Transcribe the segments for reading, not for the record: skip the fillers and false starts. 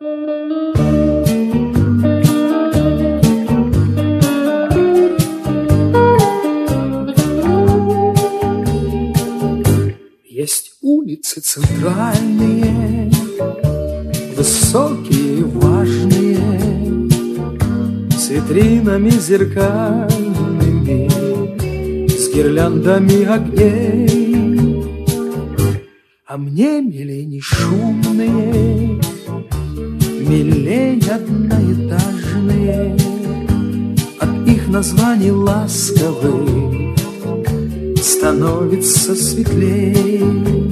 Есть улицы центральные, высокие и важные, с витринами зеркальными, с гирляндами огней. А мне милей не шумные, милей одноэтажные, от их названий ласковых становится светлей.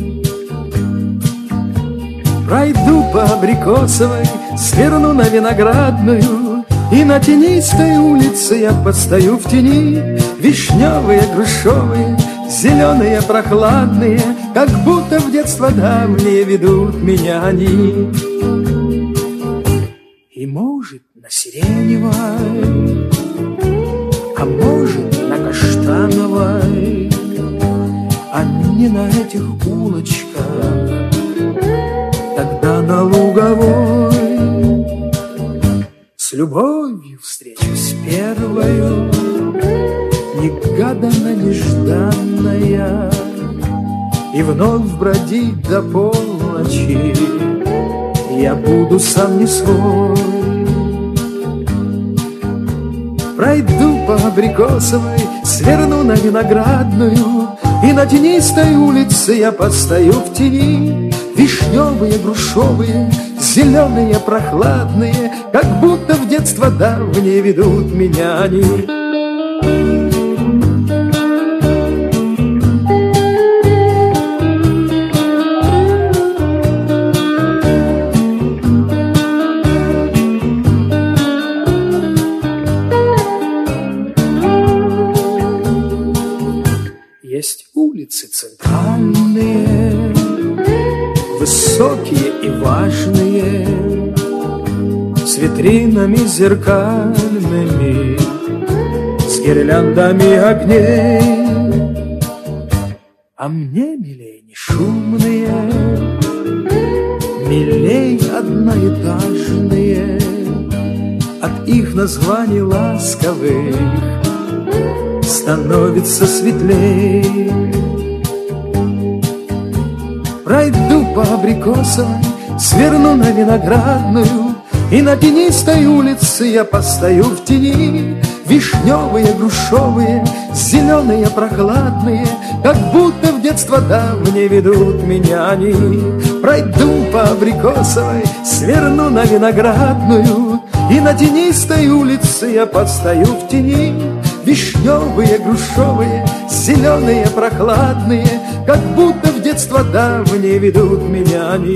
Пройду по Абрикосовой, сверну на Виноградную, и на тенистой улице я постою в тени. Вишневые, грушевые, зеленые, прохладные, как будто в детство давние ведут меня они. И может на Сиреневой, а может на Каштановой, а не на этих улочках, тогда на Луговой. С любовью встречусь первою, негаданно, нежданная, и вновь бродить до полночи я буду сам не свой. Пройду по Абрикосовой, сверну на Виноградную, и на тенистой улице я постою в тени. Вишневые, грушевые, зеленые, прохладные, как будто в детство давние ведут меня они. Есть улицы центральные, высокие и важные, с витринами зеркальными, с гирляндами огней. А мне милей не шумные, милей одноэтажные, от их названий ласковых становится светлей. Пройду по Абрикосовой, сверну на Виноградную, и на тенистой улице я постою в тени. Вишневые, грушевые, зеленые, прохладные, как будто в детство давние ведут меня они. Пройду по Абрикосовой, сверну на Виноградную, и на тенистой улице я постою в тени. Вишневые, грушевые, зеленые, прохладные, как будто в детство давние ведут меня они.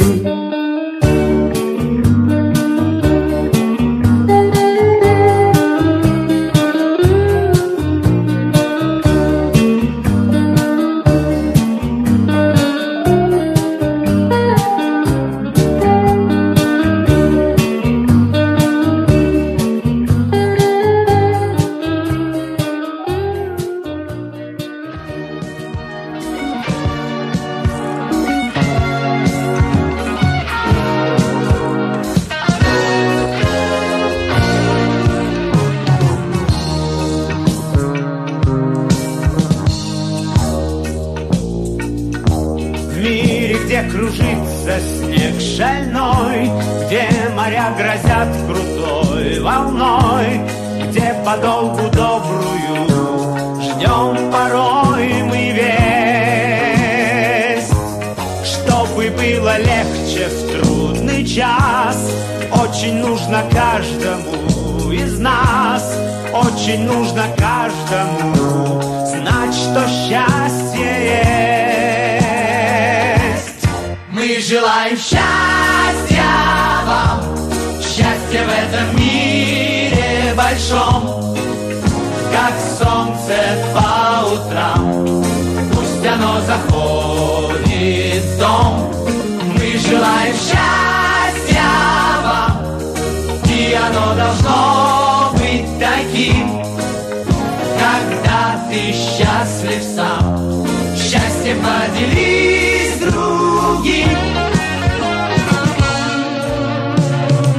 Кружится снег шальной, где моря грозят крутой волной, где подолгу добрую ждем порой мы весть. Чтобы было легче в трудный час, очень нужно каждому из нас, очень нужно каждому знать, что счастье есть. Мы желаем счастья вам, счастья в этом мире большом, как солнце по утрам, пусть оно заходит в дом. Мы желаем счастья вам, и оно должно быть таким, когда ты счастлив сам, счастье поделись с другим.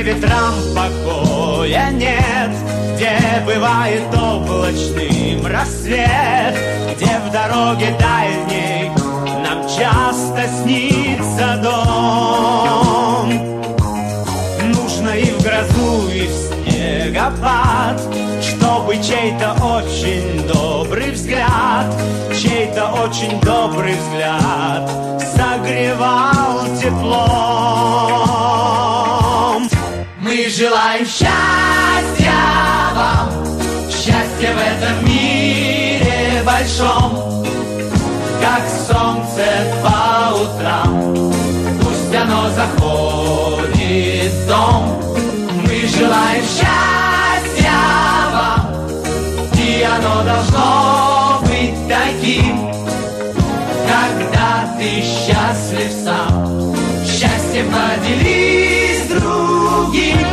где ветрам покоя нет, где бывает облачным рассвет, где в дороге дальней нам часто снится дом. Нужно и в грозу, и в снегопад, чтобы чей-то очень добрый взгляд, чей-то очень добрый взгляд согревал теплом. Мы желаем счастья вам, счастья в этом мире большом, как солнце по утрам, пусть оно заходит в дом. Мы желаем счастья вам, и оно должно быть таким, когда ты счастлив сам, счастьем поделись с другим.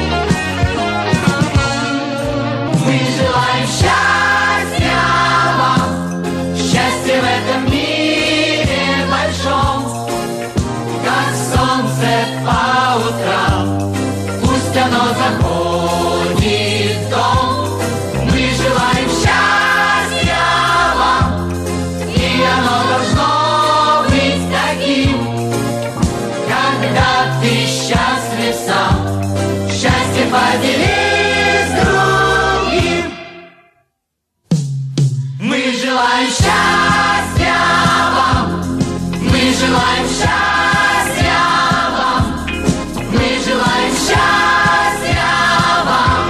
Мы желаем счастья вам, счастья в этом мире большом, как солнце по утрам, пусть оно заходит в дом. Мы желаем счастья вам, и оно должно быть таким, когда ты счастлив сам, счастье поделись с другим. Мы желаем счастья вам, мы желаем счастья вам, мы желаем счастья вам.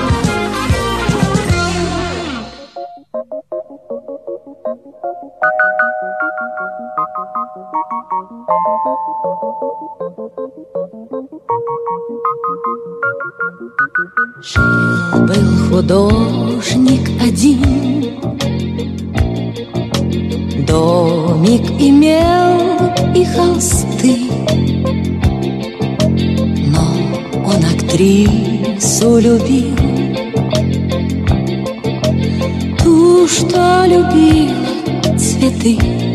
Жил-был художник один, домик имел и холсты, но он актрису любил, ту, что любила цветы.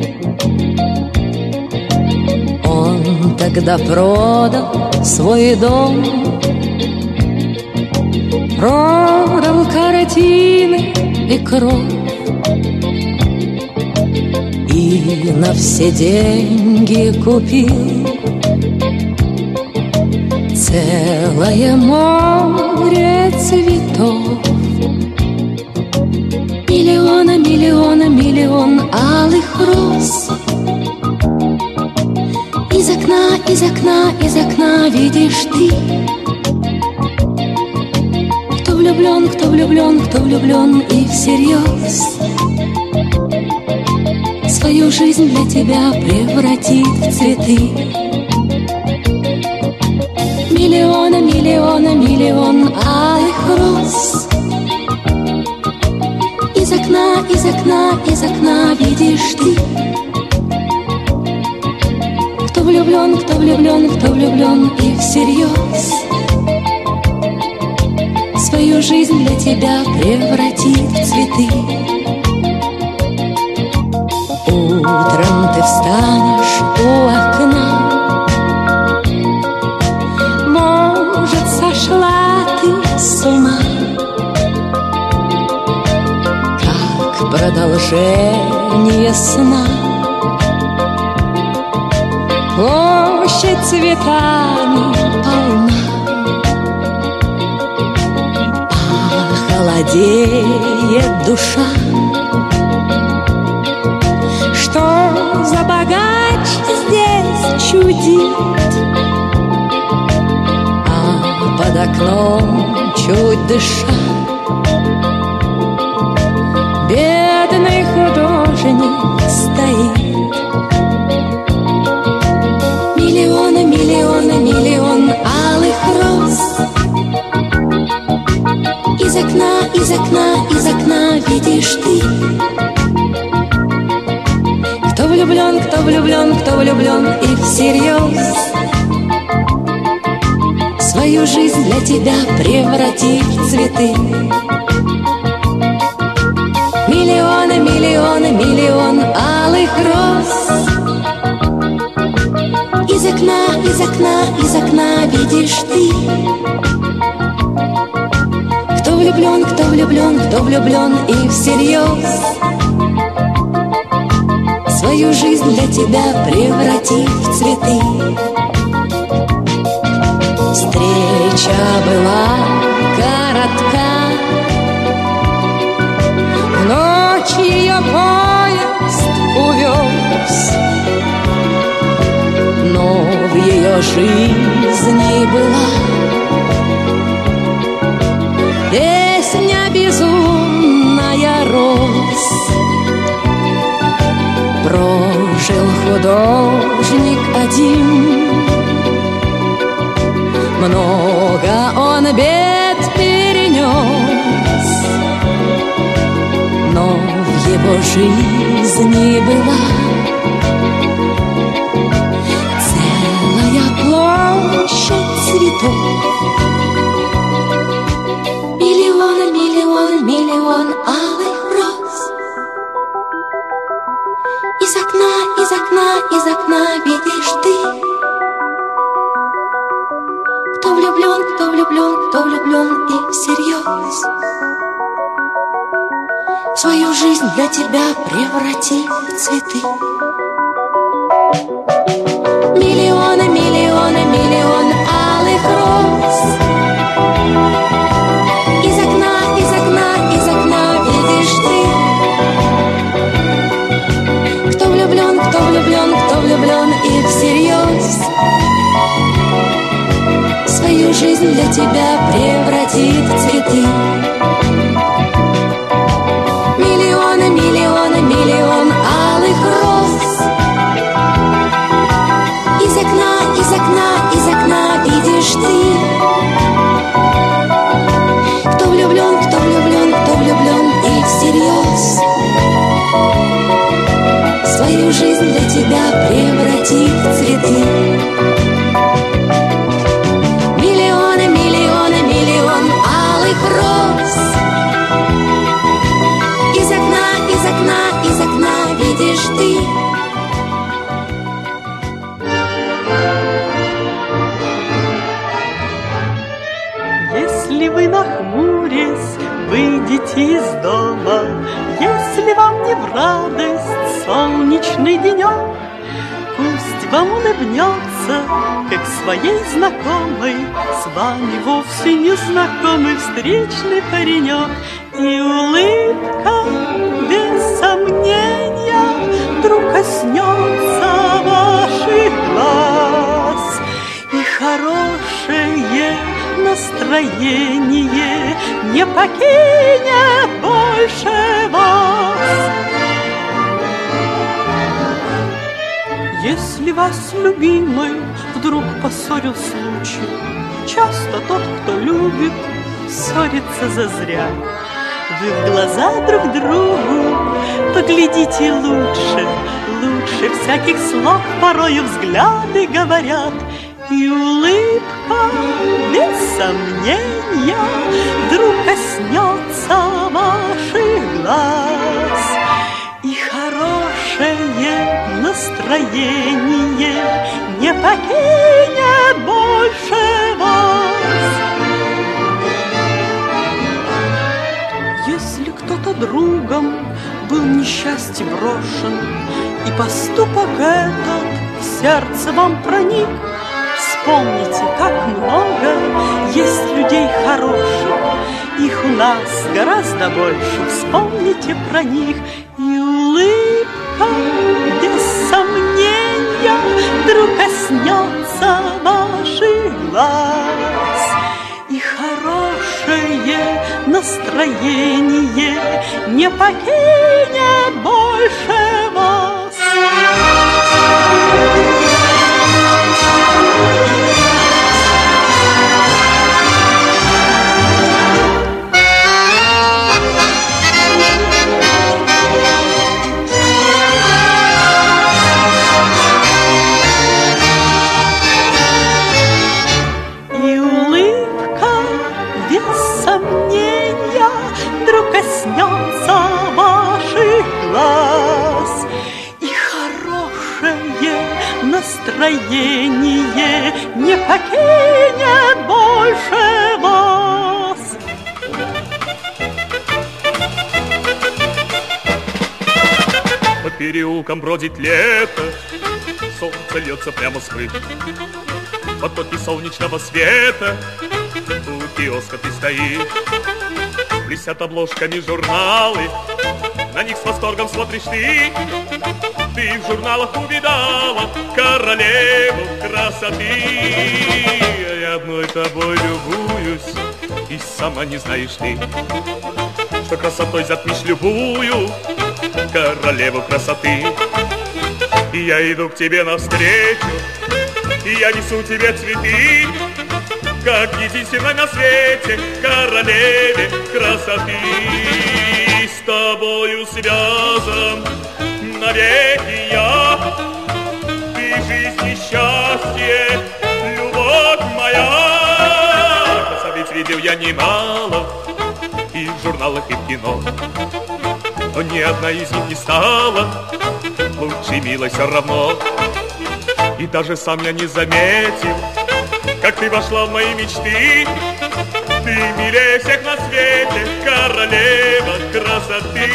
Он тогда продал свой дом, продал картины и кровь, и на все деньги купил целое море цветов. Миллиона, миллиона, миллион алых роз. Из окна, из окна, из окна видишь ты. Кто влюблен, кто влюблен, кто влюблен и всерьез свою жизнь для тебя превратит в цветы. Миллиона, миллиона, миллион алых роз. Из окна, из окна, из окна видишь ты. Кто влюблен, кто влюблен, кто влюблен и всерьез свою жизнь для тебя превратит в цветы. Утром ты встанешь у окна, может, сошла ты с ума, как продолжение сна. Площадь цветами полна, похолодеет душа. Что за богач здесь чудит, а под окном чуть дыша бедный художник стоит. Миллиона, миллиона, миллион алых роз. Из окна, из окна, из окна видишь ты. Кто влюблен, кто влюблен, кто влюблен и всерьез свою жизнь для тебя превратит в цветы. Миллионы, миллионы, миллион алых роз. Из из окна видишь ты. Кто влюблен, кто влюблен, кто влюблен и всерьез свою жизнь для тебя превратив в цветы. Встреча была коротка, в ночь ее поезд увез, но в ее жизни была песня безумная роз. Прожил художник один, много он бед перенес, но в его жизни была целая площадь цветов. Миллион, миллион, миллион алых роз. Из окна, из окна видишь ты. Кто влюблен, кто влюблен, кто влюблен и всерьез свою жизнь для тебя превратив в цветы. Миллионы, миллионы, миллион алых роз. Из окна, из окна, из окна видишь ты. Кто влюблен, кто влюблен, кто влюблен и всерьез свою жизнь для тебя превратит в цветы. Миллионы, миллионы, миллион алых роз. Из окна, из окна, из окна видишь ты. Кто влюблен, кто влюблен, кто влюблен и всерьез свою жизнь для тебя превратит в цветы. Миллионы, миллионы, миллион алых роз. Из окна, из окна, из окна видишь ты. Если вы, нахмурясь, выйдете из дома, если вам не в радость солнечный денек, пусть вам улыбнется, как своей знакомой, с вами вовсе незнакомый встречный паренек. И улыбка, без сомнения, вдруг коснется ваших глаз, и хорошее настроение не покинет больше вас. Если вас, любимый, вдруг поссорил случай, часто тот, кто любит, ссорится зазря. Вы в глаза друг другу поглядите лучше, лучше всяких слов порою взгляды говорят. И улыбка, без сомнения, вдруг коснется ваших глаз, и хорошее настроение не покинет больше вас. Если кто-то другом был несчастье брошен, и поступок этот в сердце вам проник, вспомните, как много есть людей хороших, их у нас гораздо больше, вспомните про них. И улыбка, без сомнения, вдруг коснется ваших глаз, и хорошее настроение не покинет больше вас. И улыбка, без сомнения, вдруг коснется ваших глаз, прощание не покинет больше вас. По переулкам бродит лето, солнце льется прямо с крыш. Потоки солнечного света, у киоска ты стоишь. Блестят обложками журналы, на них с восторгом смотришь ты. Ты в журналах увидала королеву красоты. Я одной тобой любуюсь, и сама не знаешь ты, что красотой затмишь любую королеву красоты. И я иду к тебе навстречу, и я несу тебе цветы, как единственной на свете королеве красоты. С тобою связан навеки я, ты жизнь и счастье, любовь моя. Красавиц видел я немало и в журналах, и в кино, но ни одна из них не стала лучше, милой, все равно. И даже сам я не заметил, как ты вошла в мои мечты. Ты милее всех на свете, королева красоты.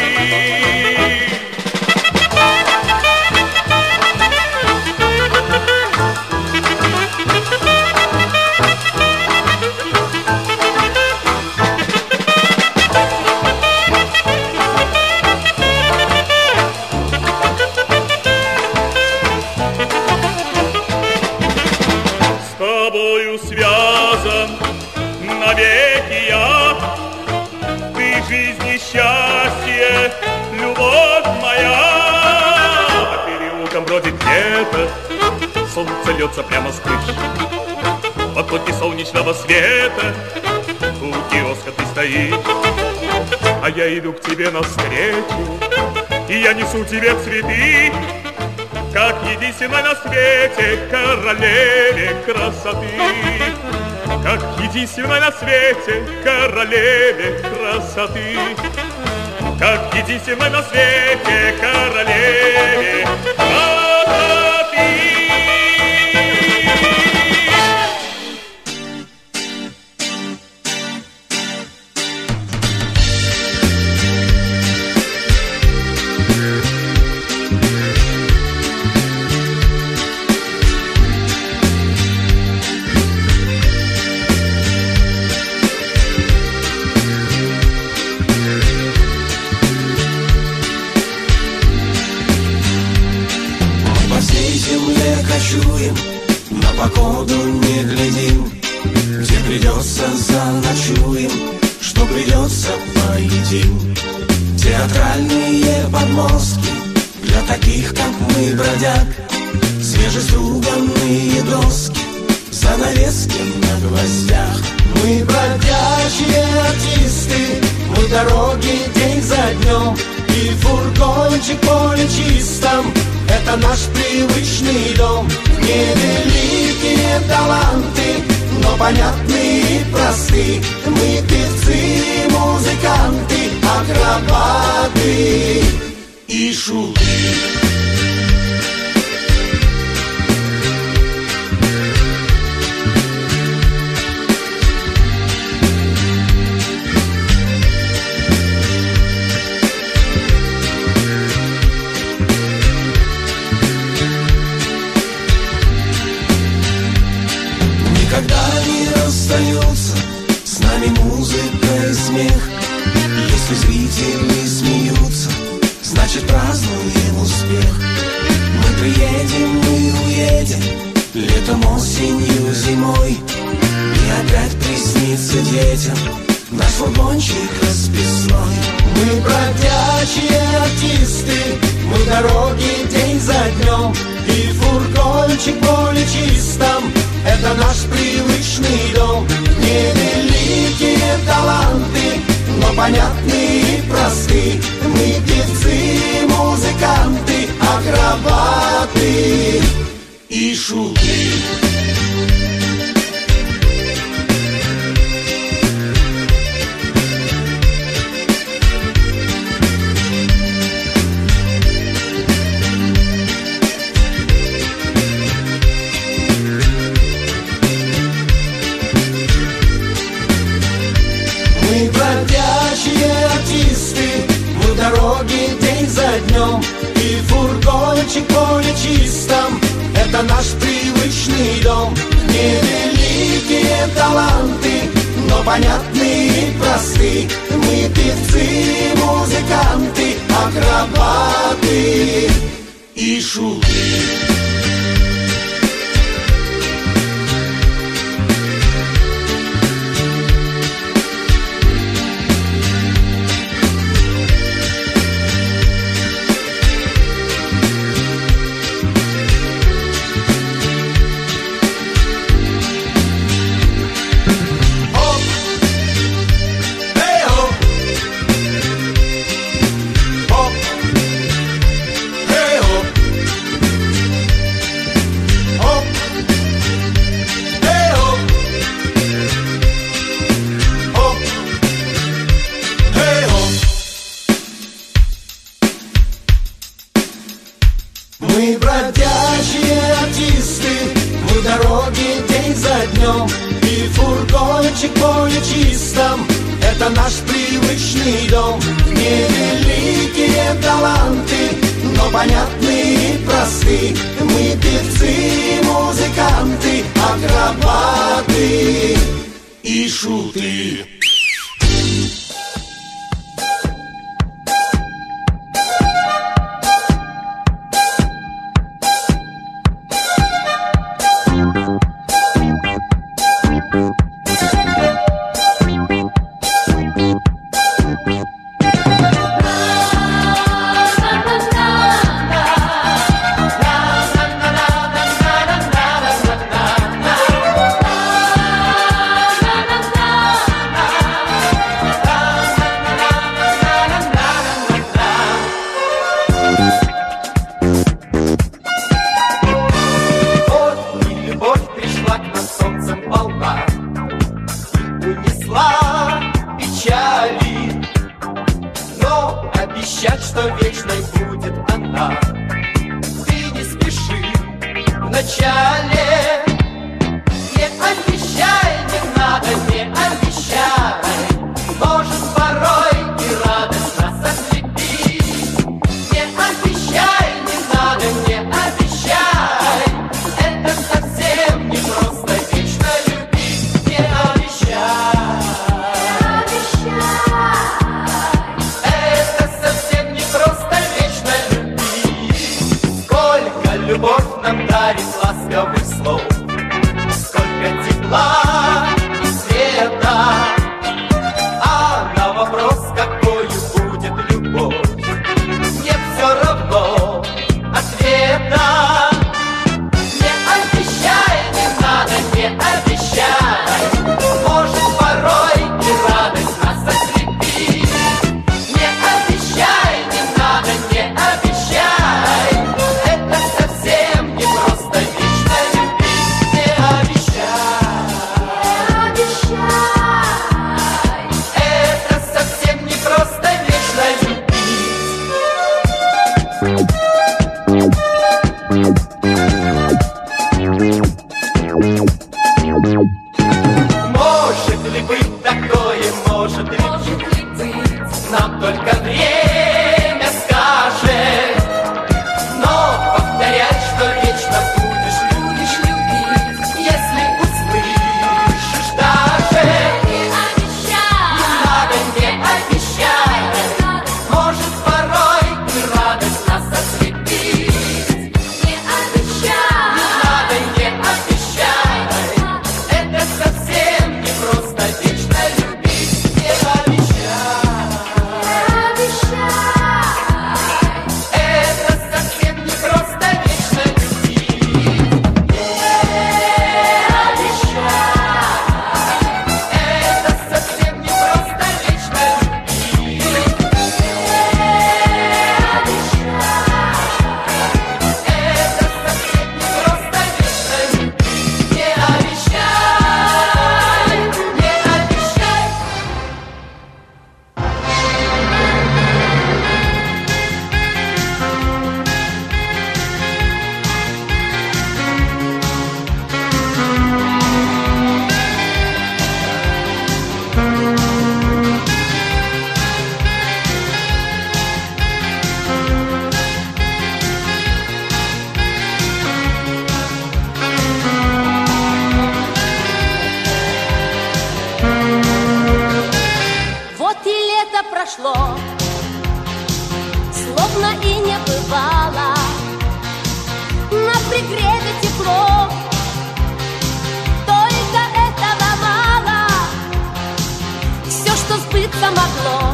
Связан навеки я, ты жизнь и счастье, любовь моя. По переулкам бродит лето, солнце льется прямо с крыш. Потоки солнечного света, у киоска ты стоишь. А я иду к тебе навстречу, и я несу тебе цветы, как единственной на свете королеве красоты. Как единственной на свете королеве красоты. Как единственной на свете королеве красоты. На погоду не глядим, где придется заночуем, что придется поедим. Театральные подмостки для таких, как мы, бродяг, свежеструганные доски, занавески на гвоздях. Мы бродячие артисты, мы дороги день за днем, и фургончик поле чистом — это наш привычный дом. Невеликие таланты, но понятны и просты. Мы певцы, музыканты, акробаты и шуты. С нами музыка и смех. Если зрители смеются, значит празднуем успех. Мы приедем, мы уедем, летом, осенью, зимой, и опять приснится детям наш фургончик расписной. Мы бродячие артисты, мы дороги день за днем, и фургончик поле чистом — это наш привычный дом. Невеликие таланты, но понятны и просты. Мы певцы, музыканты, акробаты и шуты. таланты, но понятны и просты. Мы певцы, музыканты, акробаты и шуты. Мы бродячие артисты, мы дороги день за днем, и фургончик в поле чистом — это наш привычный дом. Невеликие таланты, но понятны и просты. Мы певцы, музыканты, акробаты и шуты. прошло, словно и не бывало. На пригреве тепло, только этого мало. Все, что сбыться могло,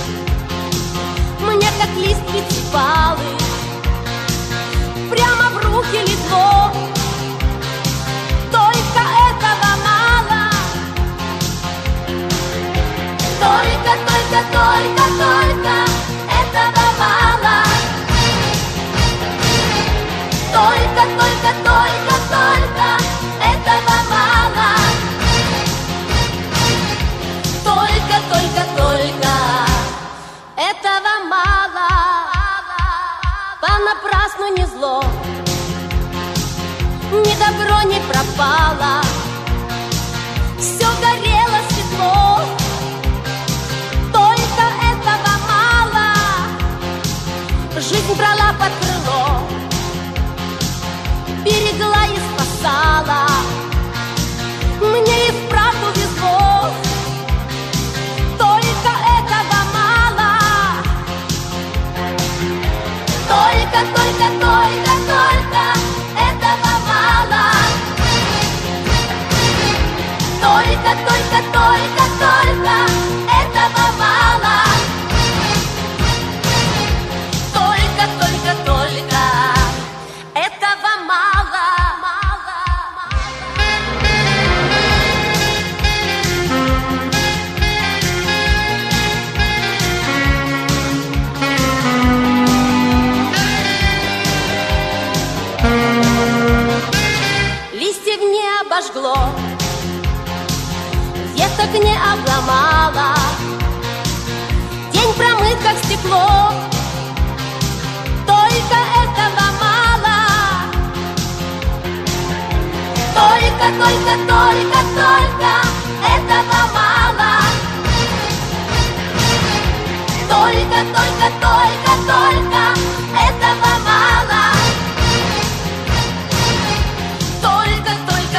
мне как лист пяципалы прямо в руки легло. Только этого мало. Только этого мало. Только этого мало. Только этого мало. Понапрасну не зло, ни добро не пропало. Все горело светло. Только этого мало. Жизнь брала под крыло, берегла и спасала. Мне и вправду везло. Только этого мало. Только этого мало. Только этого мало. Только этого мало. Листьев не обожгло, веток не обломало. День промыт, как стекло. Только этого мало. Только этого мало. Только этого мало. Только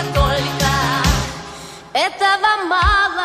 этого мало.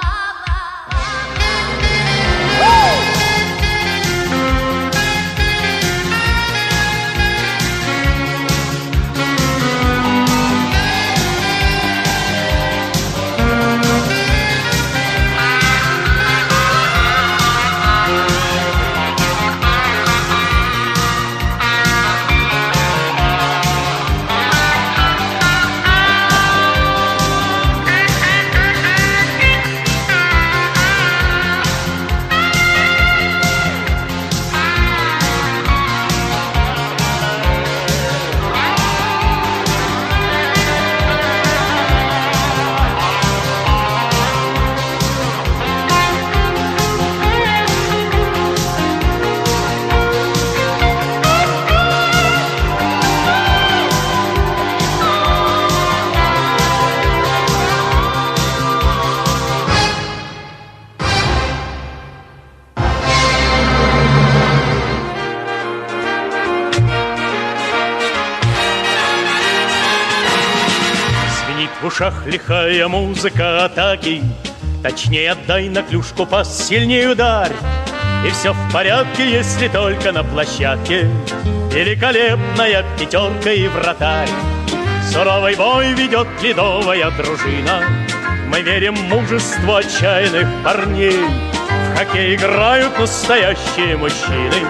В ушах лихая музыка атаки, точнее отдай на клюшку пас, сильнее ударь. И все в порядке, если только на площадке великолепная пятерка и вратарь. Суровый бой ведет ледовая дружина. Мы верим в мужество отчаянных парней. В хоккей играют настоящие мужчины.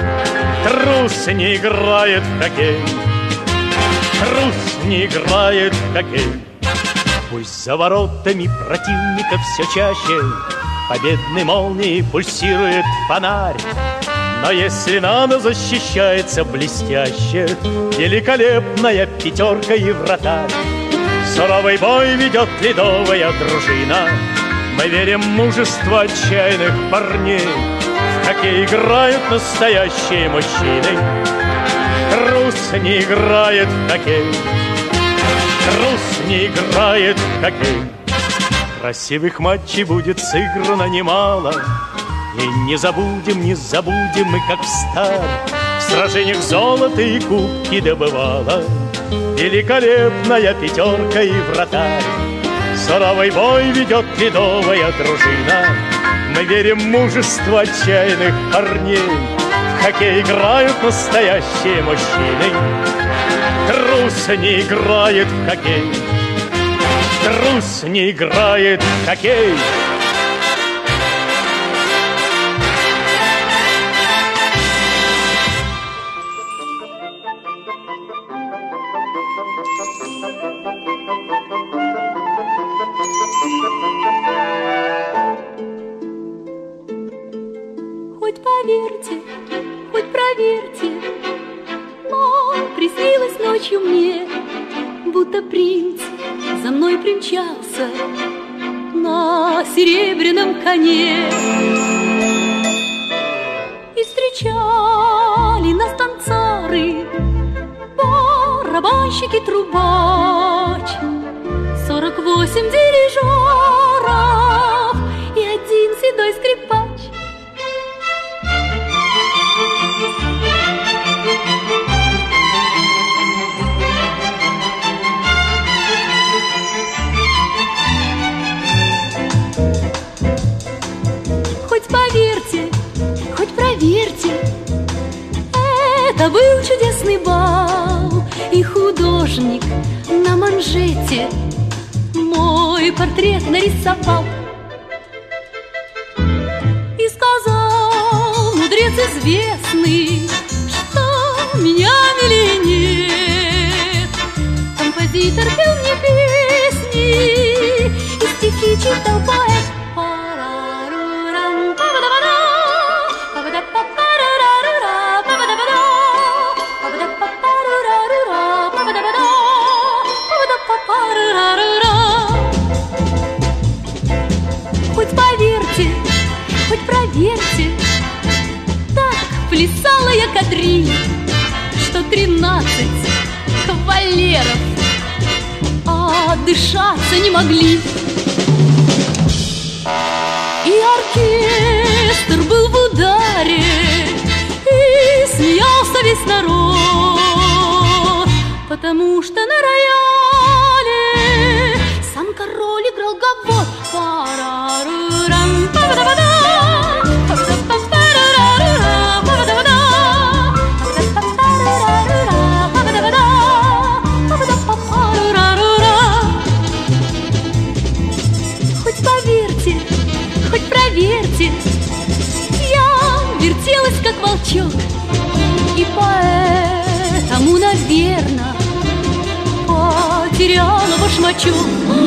Трус не играет в хоккей. Трус не играет в хоккей. Пусть за воротами противника все чаще победной молнией пульсирует фонарь. Но если надо, защищается блестяще великолепная пятерка и вратарь. Суровый бой ведет ледовая дружина. Мы верим в мужество отчаянных парней. В хоккей играют настоящие мужчины. Трус не играет в хоккей. Трус не играет в хоккей. Красивых матчей будет сыграно немало. И не забудем мы, как встали в сражениях золото и кубки добывала великолепная пятерка и вратарь. Суровый бой ведет ледовая дружина. Мы верим в мужество отчаянных парней. В хоккей играют настоящие мужчины. Трус не играет в хоккей. Трус не играет в хоккей. Хоть поверьте, хоть проверьте, но приснилось ночью мне, будто принц за мной примчался на серебряном коне. И встречали нас танцоры, барабанщик и трубач, 48 дирижеров и один седой скрипач. Хоть поверьте, хоть проверьте, это был чудесный бал, и художник на манжете мой портрет нарисовал. И сказал мудрец известный, что меня милее нет. Композитор пел мне песни, и стихи читал поэт. Хоть поверьте, хоть проверьте, так плясала я кадриль, что 13 кавалеров отдышаться не могли. И оркестр был в ударе, и смеялся весь народ, потому что на рояле сам король играл гавот. Хоть поверьте, хоть проверьте, я вертелась как волчок, и поэтому, наверно, потеряла башмачок.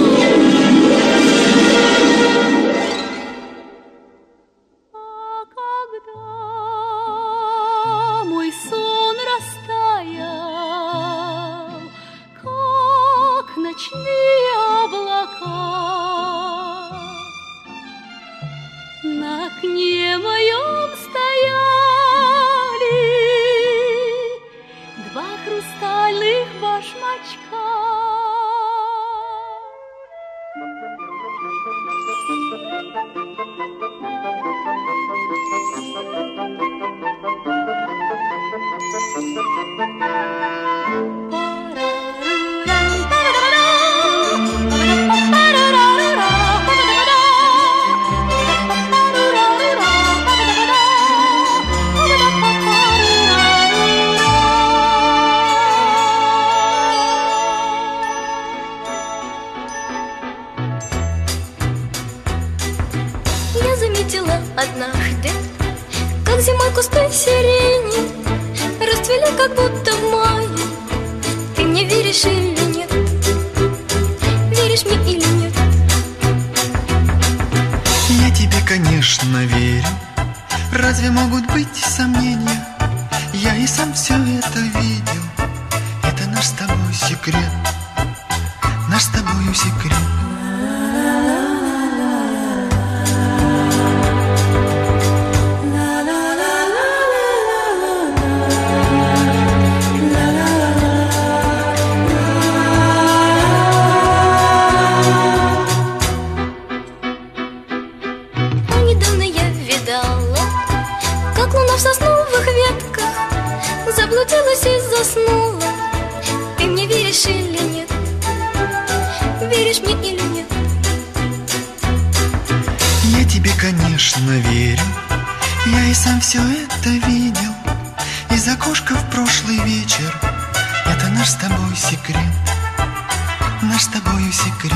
А когда мой сон растаял, как ночные облака, на окне моем стояли два хрустальных башмачка. Я заметила однажды, как зимой кусты сирени расцвели, как будто в мае. Ты мне веришь или нет? Веришь мне или нет? Я тебе, конечно, верю. Разве могут быть сомнения? Я и сам все это видел. Это наш с тобой секрет. Наш с тобою секрет. Недавно я видала, как луна в сосновых ветках заблудилась и заснула. Ты мне веришь или нет? Веришь мне или нет? все это видел из окошка в прошлый вечер. Это наш с тобой секрет, наш с тобою секрет.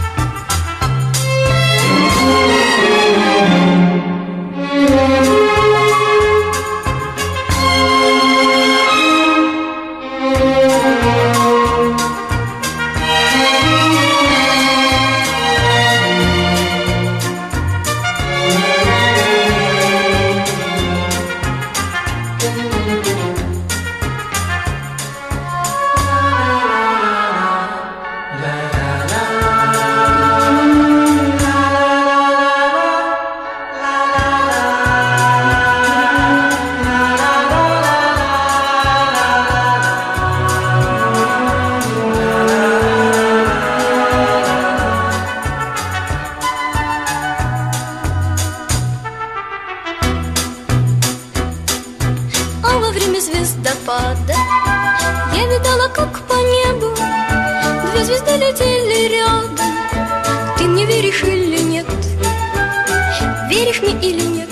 Звездопада я видала, как по небу две звезды летели рядом. Ты мне веришь или нет? Веришь мне или нет?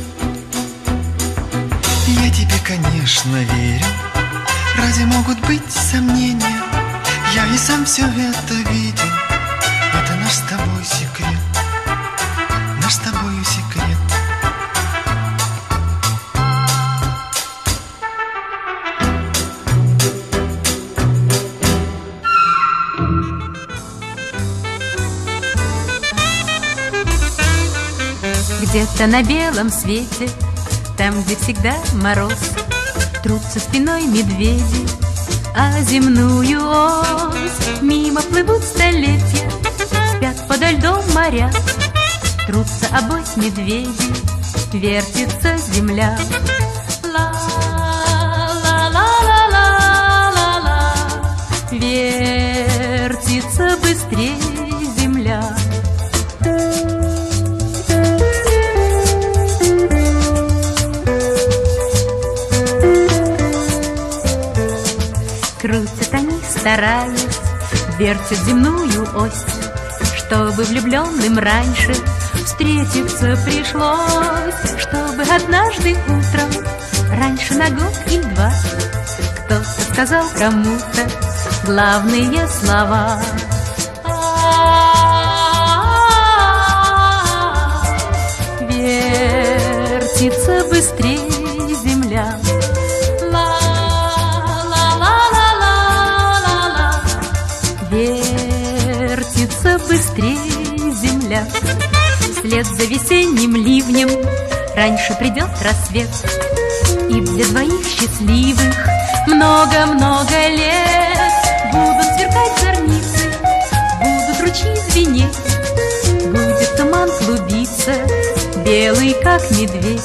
Я тебе, конечно, верю. Разве могут быть сомнения? Я и сам все это видел. Это наш с тобой секрет, наш с тобою секрет. Где-то на белом свете, там, где всегда мороз, трутся спиной медведи, а земную ось мимо плывут столетия, спят подо льдом моря, трутся обось медведи, вертится земля. Ла-ла-ла-ла-ла-ла-ла, вертится быстрее земля. Крутят они, стараясь, вертят земную ось, чтобы влюбленным раньше встретиться пришлось, чтобы однажды утром, раньше на год или два, кто-то сказал кому-то главные слова. Вертится быстрее земля. Вертится быстрее земля. Вслед за весенним ливнем раньше придет рассвет, и для двоих счастливых много-много лет будут сверкать зорницы, будут ручьи звенеть, будет туман клубиться, белый как медведь.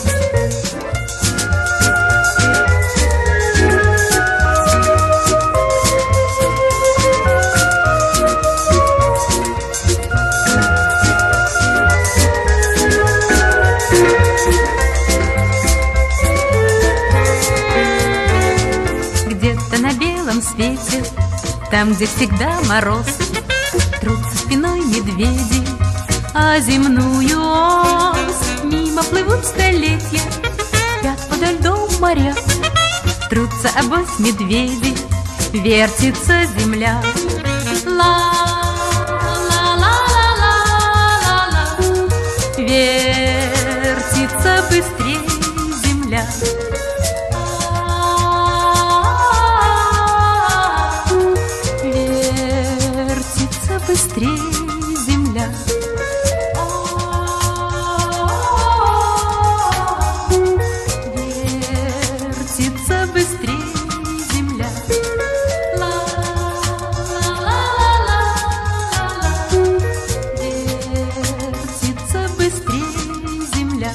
Где-то на белом свете, там, где всегда мороз, трутся спиной медведи, а земную ось мимо плывут столетия, спят подо льдом моря, трутся обось медведи, вертится земля. Ла-ла-ла-ла-ла-ла, вертится быстрее земля. Вертится быстрее земля. Вертится быстрее земля. Ла-ла-ла-ла-ла-ла, вертится быстрее земля.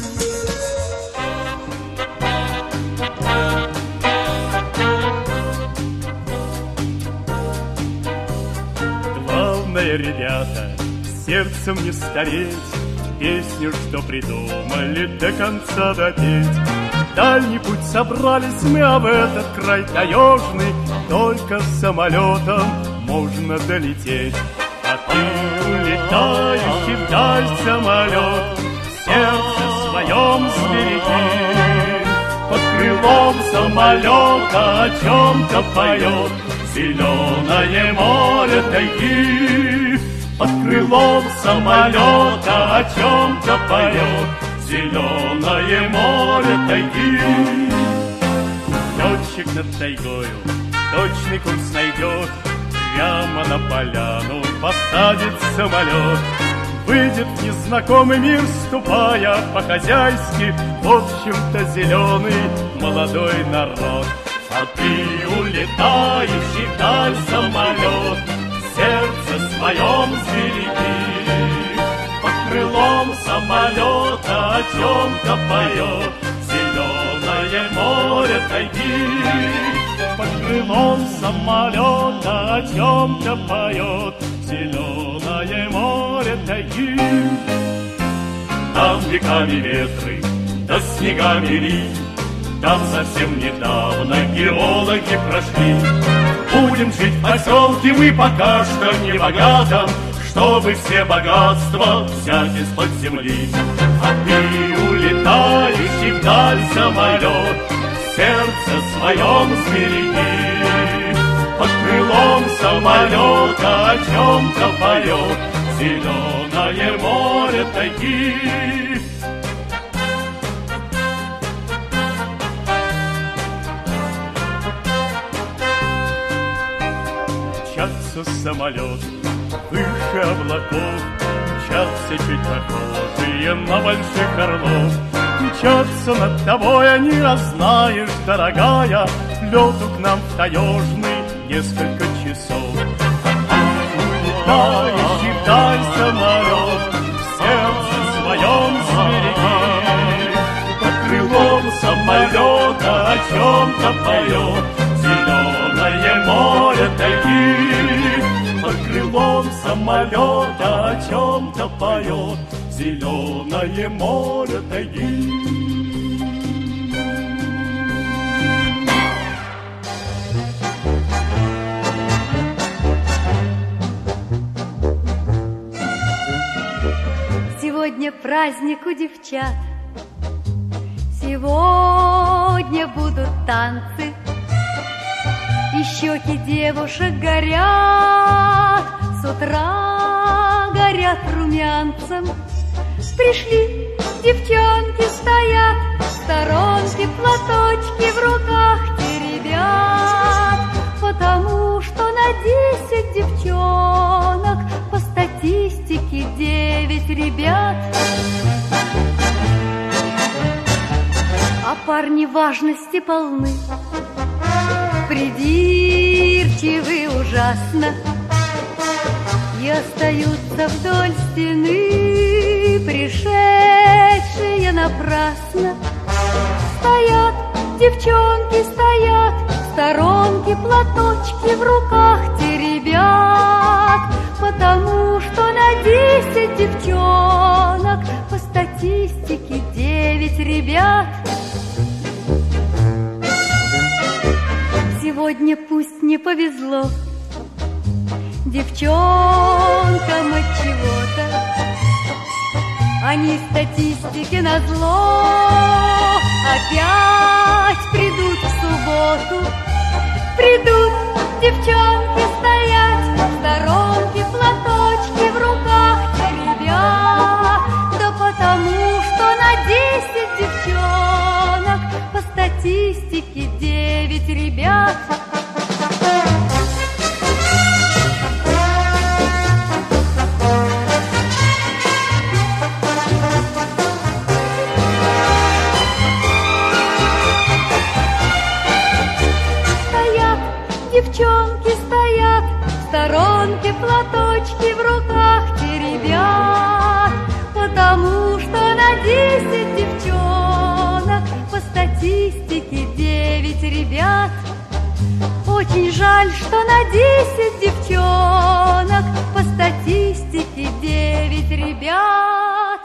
Главное, ребята, сердцем не стареть, песню, что придумали, до конца допеть. Дальний путь собрались мы, а в этот край таежный только самолетом можно долететь. А ты, улетающий вдаль самолет, в сердце своем сбереги. Под крылом самолета о чем-то поет зеленое море тайги. Под крылом самолета о чем-то поет зеленое море тайги. Летчик над тайгою точный курс найдет, прямо на поляну посадит самолет. Выйдет в незнакомый мир, ступая по-хозяйски, в общем-то зеленый молодой народ. А ты, улетающий вдаль самолет, в сердце своем сбереги. Под крылом самолета о чем-то поет зеленое море тайги. Под крылом самолета о чем-то поет зеленое море тайги. Там веками ветры, да снегами линь, там совсем недавно геологи прошли. Будем жить в поселке мы пока что не богатом, чтобы все богатства взять из-под земли. А ты, улетающий вдаль самолет, в сердце своем сбереги. Под крылом самолета о чем-то поет зеленое море тайги. Мчатся самолет выше облаков, мчатся чуть похожие на больших орлов. Мчатся над тобой они, а знаешь, дорогая, лету к нам в таежный несколько часов. Улетающий вдаль самолет, в сердце своем сбереги. Под крылом самолета о чем-то поет зеленое море тайги. Под крылом самолета о чем-то поет зеленое море тайги. Сегодня праздник у девчат, сегодня будут танцы, и щеки девушек горят, с утра горят румянцем. Пришли девчонки, стоят в сторонке, платочки в руках теребят, потому что на 10 девчонок по статистике 9 ребят. А парни важности полны, придирчивы ужасно, и остаются вдоль стены, пришедшие напрасно. Стоят девчонки, стоят в сторонке, платочки в руках теребят, потому что на 10 девчонок по статистике 9 ребят. Сегодня пусть не повезло девчонкам от чего-то, они статистике назло опять придут в субботу. Придут девчонки стоять в сторонке, платочки в руках теребят, да потому что на 10 девчонок по статистике 9 ребят. Девчонки стоят в сторонке, платочки в руках теребят, потому что на 10 девчонок по статистике 9 ребят. Очень жаль, что на 10 девчонок по статистике 9 ребят.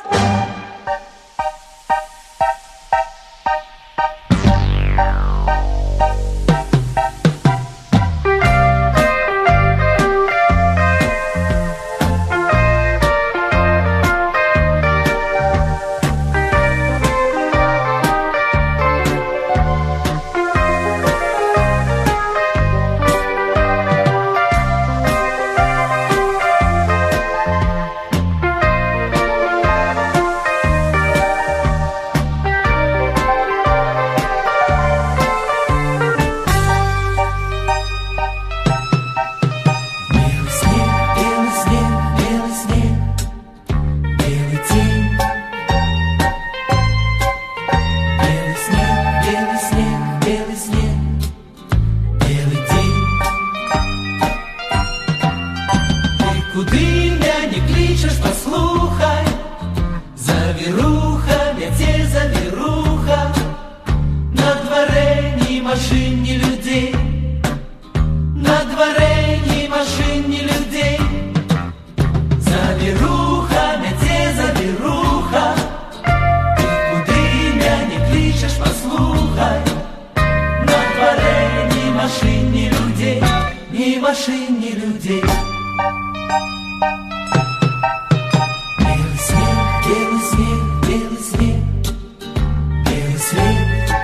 кличеш, послухай, завіруха, м'яте завіруха, на дворе ні машин, ні людей, на дворе ні машин, ні людей. Завіруха, м'яте завіруха, ти куди мене кличеш, послухай, на дворе ні машин, ні людей, ні машин, ні людей. Белый снег, белый снег, белый снег, белый снег.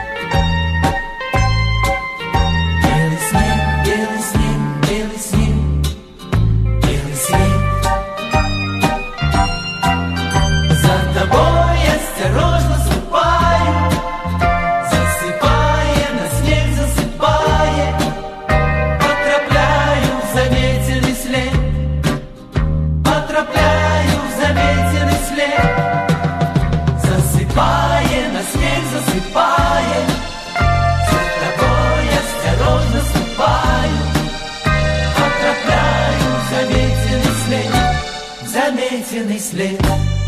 Белый снег, белый снег, белый снег, белый снег. За тобой осторожно ступаю, засыпая, на снег засыпая, потрапляю в заметенный след, потрапляю в заметенный след. Засыпая, на снег засыпая, за тобой осторожно ступаю, потрапляю в заметенный след, в заметенный след.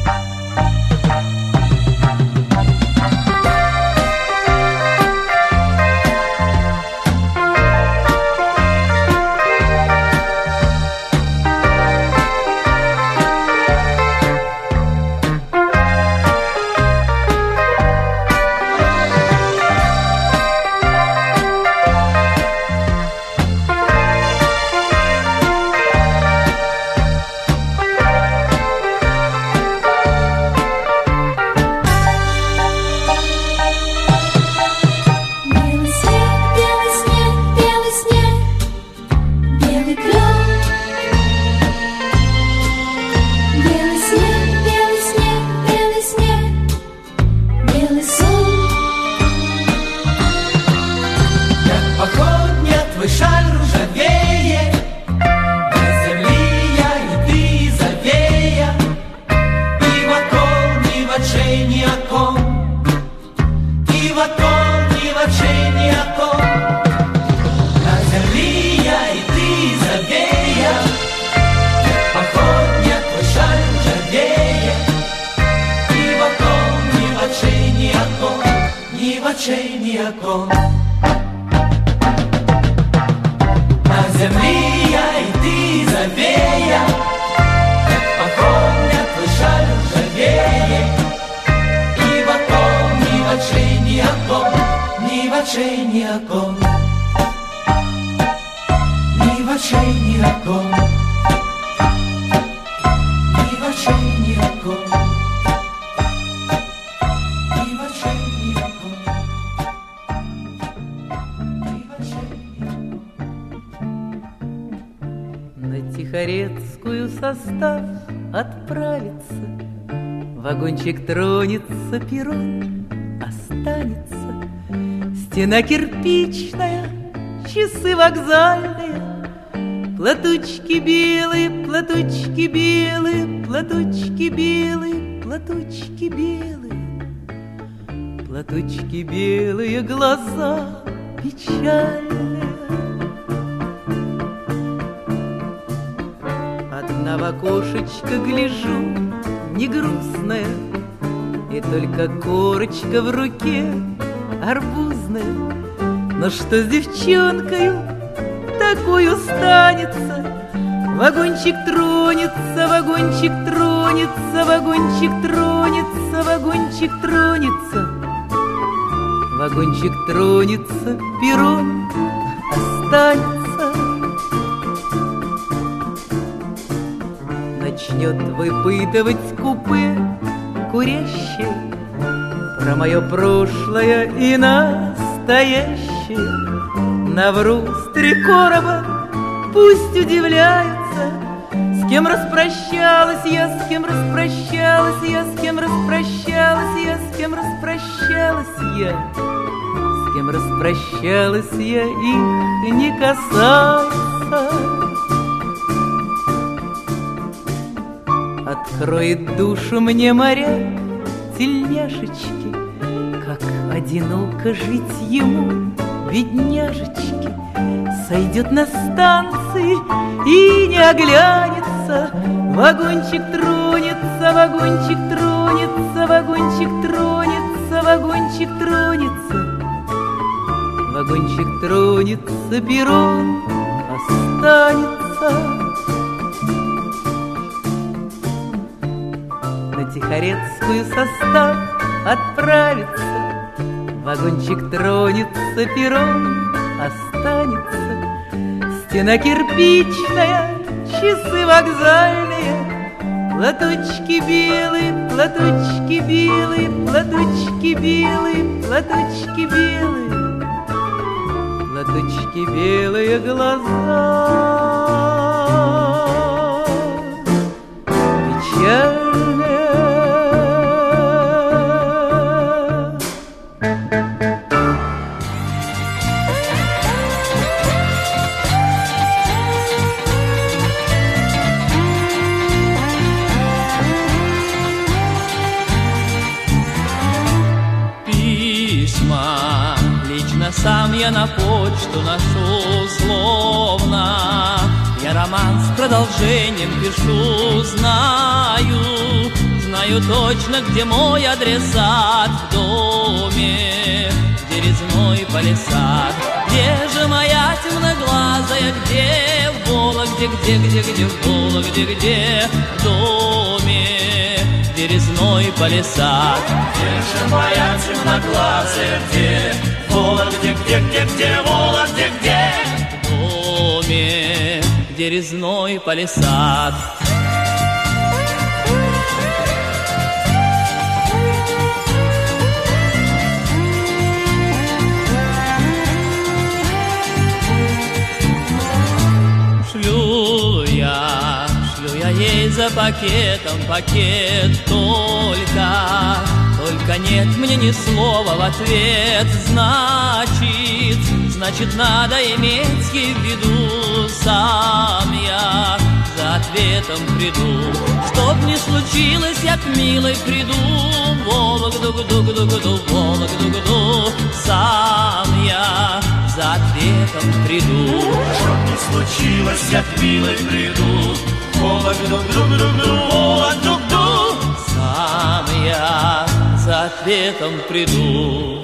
На земле я и ты завея, как похомня твой шаль ржавее, и в окон, ни в очей, ни о ком, ни в очей, ни о ком, ни в очей, ни о ком, ни в очей, ни о ком. Тихорецкую состав отправится, вагончик тронется, перрон останется, стена кирпичная, часы вокзальные, платочки белые, платочки белые, платочки белые, платочки белые, платочки белые, глаза печальные. Одна в окошечко гляжу, не грустная, и только корочка в руке арбузная. Но что с девчонкою такую станется? Вагончик тронется, вагончик тронется, вагончик тронется, вагончик тронется, вагончик тронется, перрон останется. Начнет выпытывать купе курящее про мое прошлое и настоящее. Навру с 3 короба, пусть удивляются, с кем распрощалась я, с кем распрощалась я, с кем распрощалась я, с кем распрощалась я, с кем распрощалась я, их не касается. Откроет душу мне моряк тельняшечки, как одиноко жить ему, бедняжечки. Сойдет на станции и не оглянется, Вагончик тронется, вагончик тронется, вагончик тронется, вагончик тронется. Вагончик тронется, перрон останется. На Тихорецкую состав отправится. Вагончик тронется, перрон останется. Стена кирпичная, часы вокзальные, платочки белые, платочки белые, платочки белые, платочки белые, платочки белые глаза. Печальные. Сам я на почту ношу словно. Я роман с продолжением пишу. Знаю точно, где мой адресат. В доме, где резной палисад. Где же моя темноглазая? Где в Вологде? Где в Вологде? Где в доме, где резной палисад? Где же моя темноглазая? Где в Вологде? Где в Вологде? Где в доме, где резной палисад? Шлю я ей за пакетом пакет, только нет мне ни слова в ответ. Значит, надо иметь ей в виду. Сам я за ответом приду. Чтоб не случилось, я к милой приду. Вологду, Вологду. Сам я за ответом приду. Чтоб не случилось, я к милой приду. Вологду, Вологду. Сам я за ответом приду.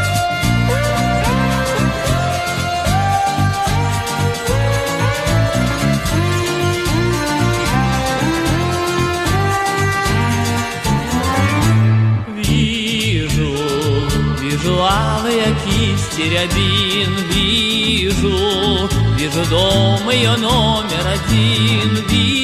Вижу алые кисти рябин, вижу дом ее номер один,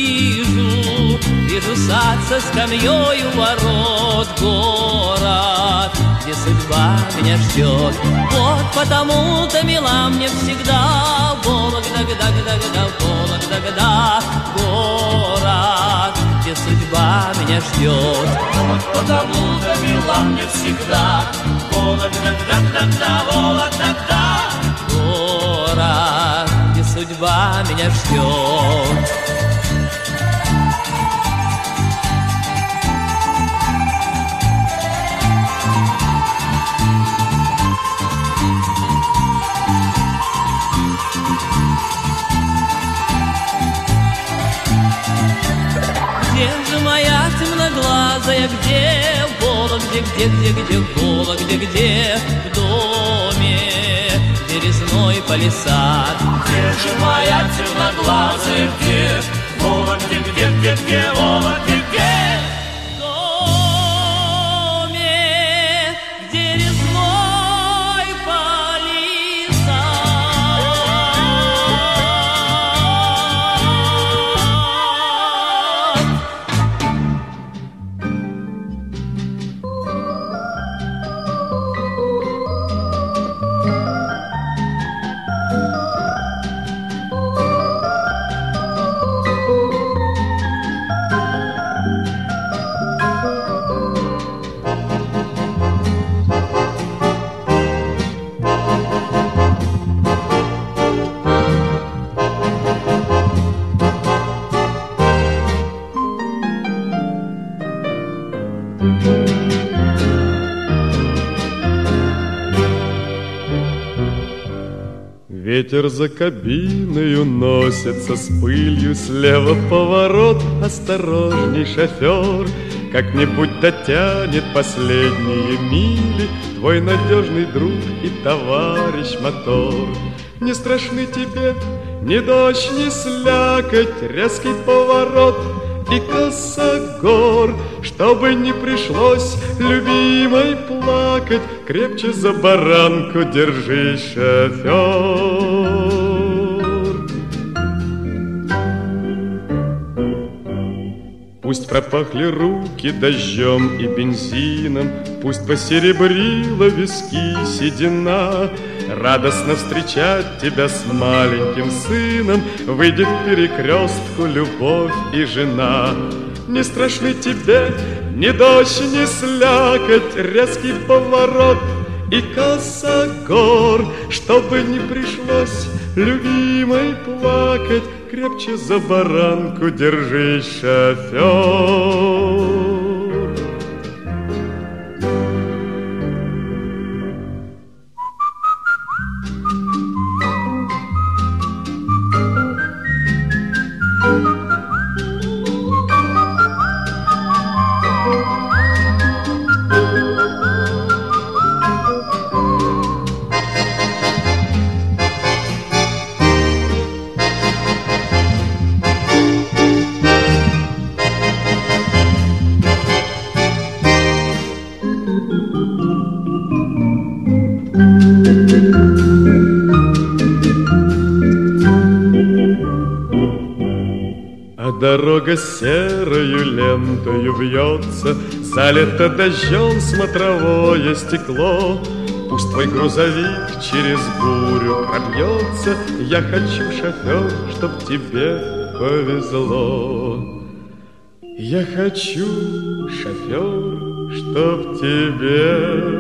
вижу сад со скамьей у ворот, город, где судьба меня ждет. Вот потому-то мила мне всегда Вологда, Вологда, город, где судьба меня ждет. Вот потому-то мила мне всегда Вологда, Вологда, город, где судьба меня ждет. Где же моя темноглазая? Где в Вологде? Где в Вологде? Где в доме, где резной палисад? Где же моя темноглазая? Где в Вологде? Где в Вологде? Где в доме, где резной палисад? Ветер за кабиной уносится с пылью, слева поворот, осторожней, шофер. Как-нибудь дотянет последние мили твой надежный друг и товарищ мотор. Не страшны тебе ни дождь, ни слякоть, резкий поворот и косогор. Чтобы не пришлось любимой плакать, крепче за баранку держись, шофер. Пусть пропахли руки дождем и бензином, пусть посеребрила виски седина. Радостно встречать тебя с маленьким сыном выйдет к перекрестку любовь и жена. Не страшны тебе ни дождь, ни слякоть, резкий поворот и косогор. Чтобы не пришлось любимой плакать, крепче за баранку держись, шофер. Дорога серою лентою вьется, залито дождем смотровое стекло. Пусть твой грузовик через бурю пробьется, я хочу, шофер, чтоб тебе повезло. Я хочу, шофер, чтоб тебе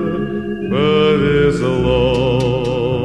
повезло.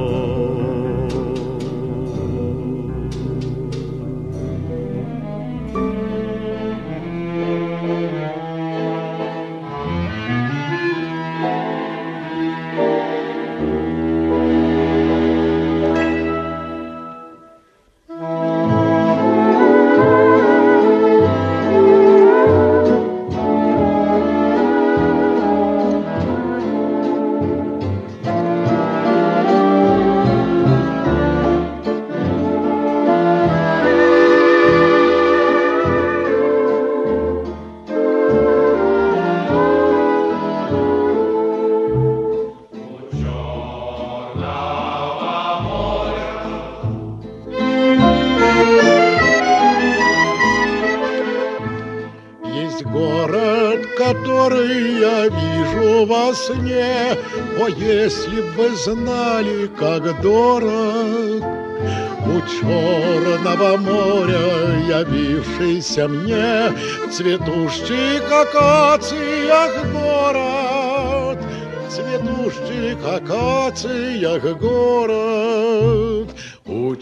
Сне. О, если бы вы знали, как дорог у черного моря явившийся мне в цветущих акациях город, в цветущих акациях город у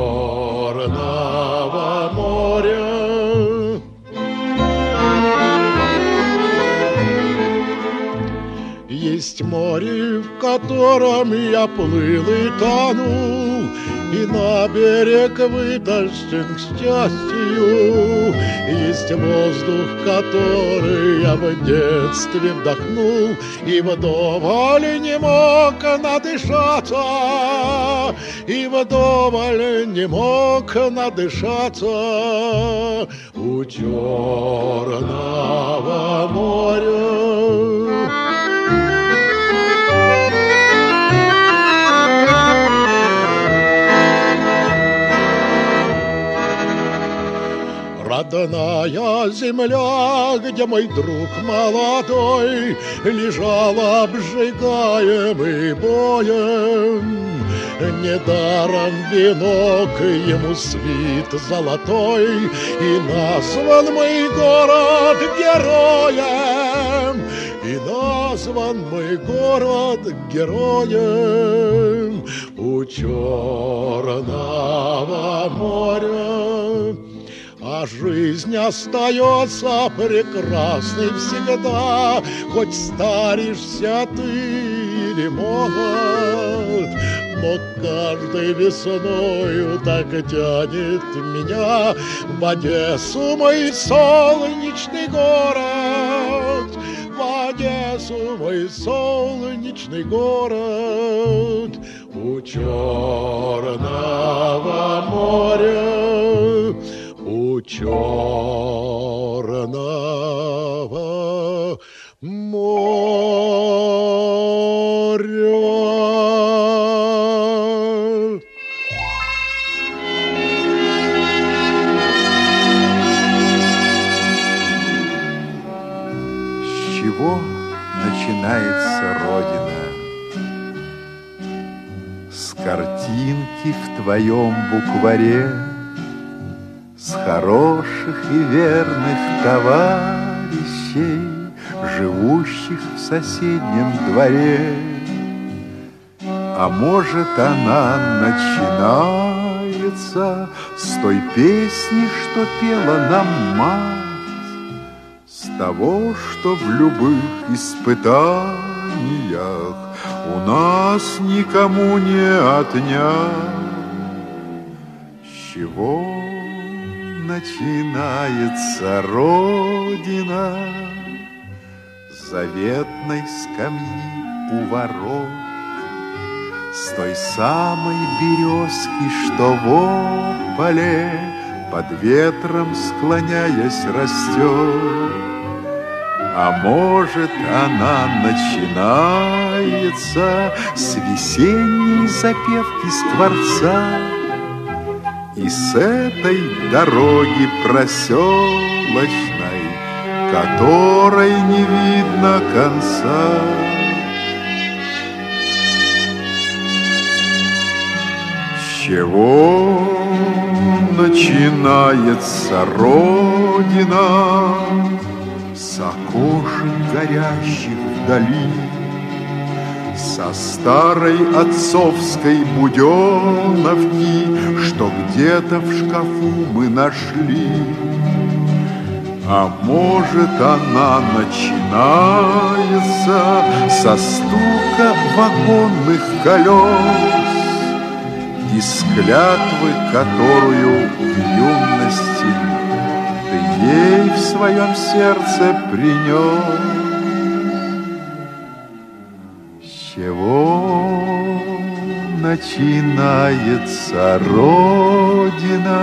черного моря. Есть море, в котором я плыл и тонул, и на берег вытащен к счастью. Есть воздух, который я в детстве вдохнул, и вдоволь не мог надышаться, и вдоволь не мог надышаться у черного моря. Родная земля, где мой друг молодой лежал обжигаемый боем. Недаром венок ему свит золотой, и назван мой город героем, и назван мой город героем у Черного моря. А жизнь остается прекрасной всегда, хоть старишься ты или молод. но каждой весною так тянет меня в Одессу, мой солнечный город, в Одессу, мой солнечный город. У Черного моря, у Черного моря. С чего начинается Родина? С картинки в твоем букваре, с хороших и верных товарищей, живущих в соседнем дворе. А может, она начинается с той песни, что пела нам мать, с того, что в любых испытаниях у нас никому не отнять. С чего начинается Родина? С заветной скамьи у ворот, с той самой березки, что в ополе под ветром склоняясь растет. А может, она начинается с весенней запевки скворца и с этой дороги проселочной, которой не видно конца. С чего начинается Родина? С окошек горящих вдали, со старой отцовской буденовки, что где-то в шкафу мы нашли. А может, она начинается со стука вагонных колес и с клятвы, которую в юности ты ей в своем сердце принес. С чего начинается Родина?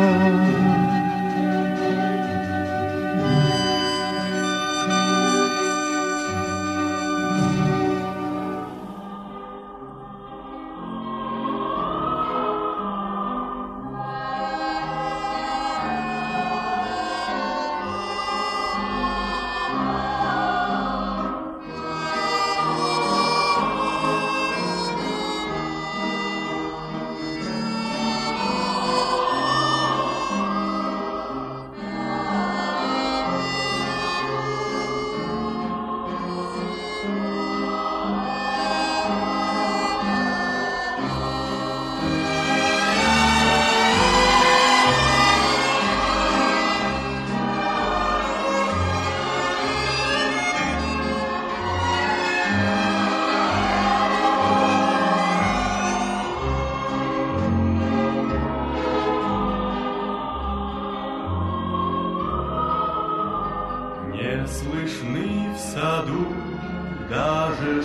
слышны в саду даже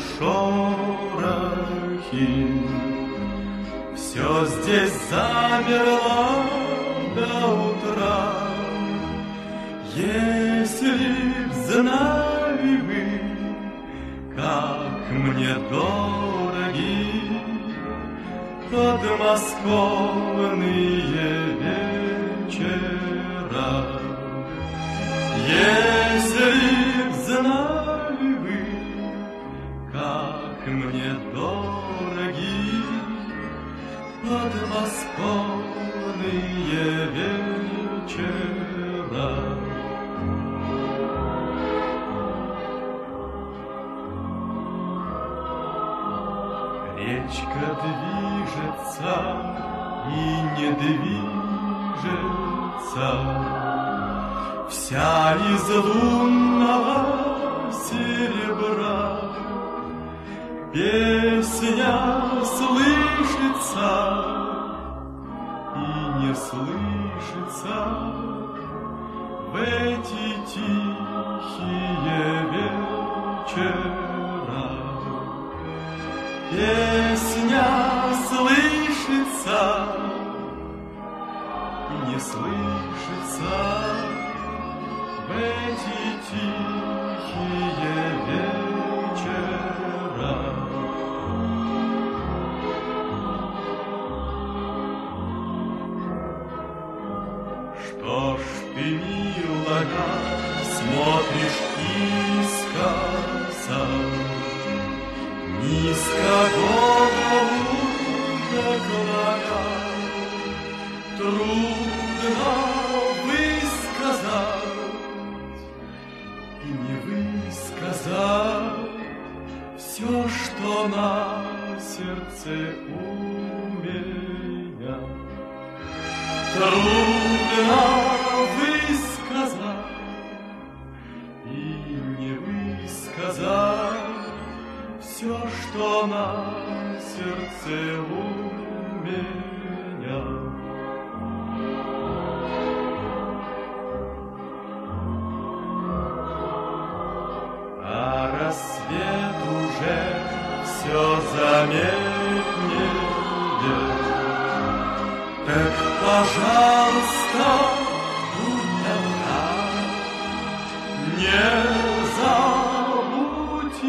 шорохи. Все здесь замерло до утра. Если б знали вы, как мне дороги подмосковные вечера. Если б знали вы, как мне дороги подмосковные вечера. Речка движется и не движется, вся из лунного серебра. Песня слышится слышится, и не слышится в эти тихие вечера. Песня слышится, и не слышится в эти тихие вечера. Что ж ты, милая, смотришь искоса, низко голову наклоня? Трудно высказать и не высказать все, что на сердце у меня. Трудно высказать и не высказать все, что на сердце у меня. А рассвет уже все заметнее. Так, пожалуйста, будь добра, не забудь и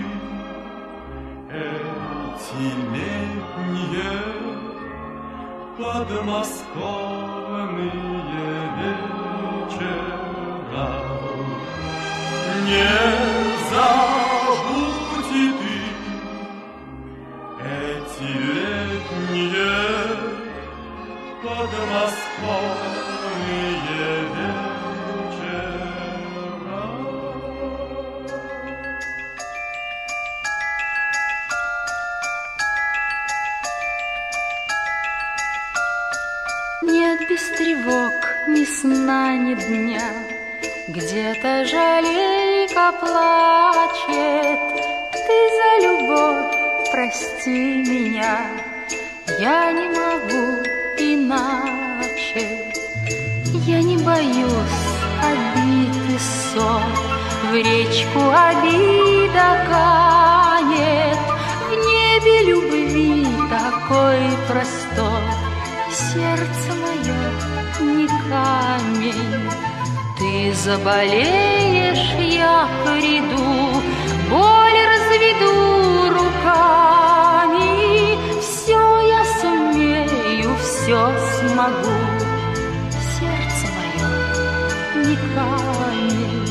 ты эти летние подмосковные вечера. Не забудь и ты эти летние подмосковные вечера. Нет без тревог ни сна, ни дня, где-то жалейка плачет. Ты за любовь прости меня, я не могу иначе. Я не боюсь обид и ссор, в речку обида канет. В небе любви такой простор, сердце мое не камень. Ты заболеешь, я приду, боль разведу руками. Все я сумею, все смогу, сердце мое не камень.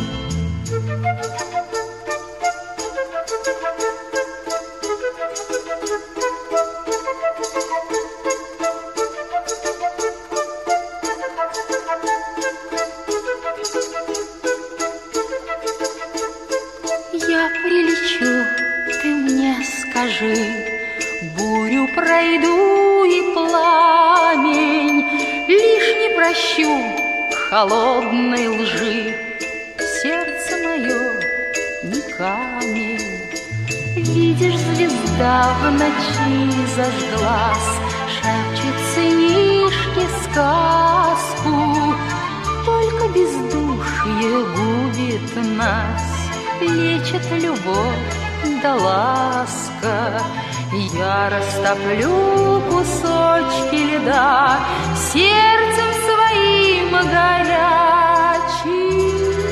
Я прилечу, ты мне скажи, бурю пройду и пламень, лишь не прощу холодной лжи, сердце мое не камень. Видишь, звезда в ночи зажглась, шепчет сынишке сказку, только бездушье губит нас, лечит любовь да ласка. Я растоплю кусочки льда сердцем своим горячим.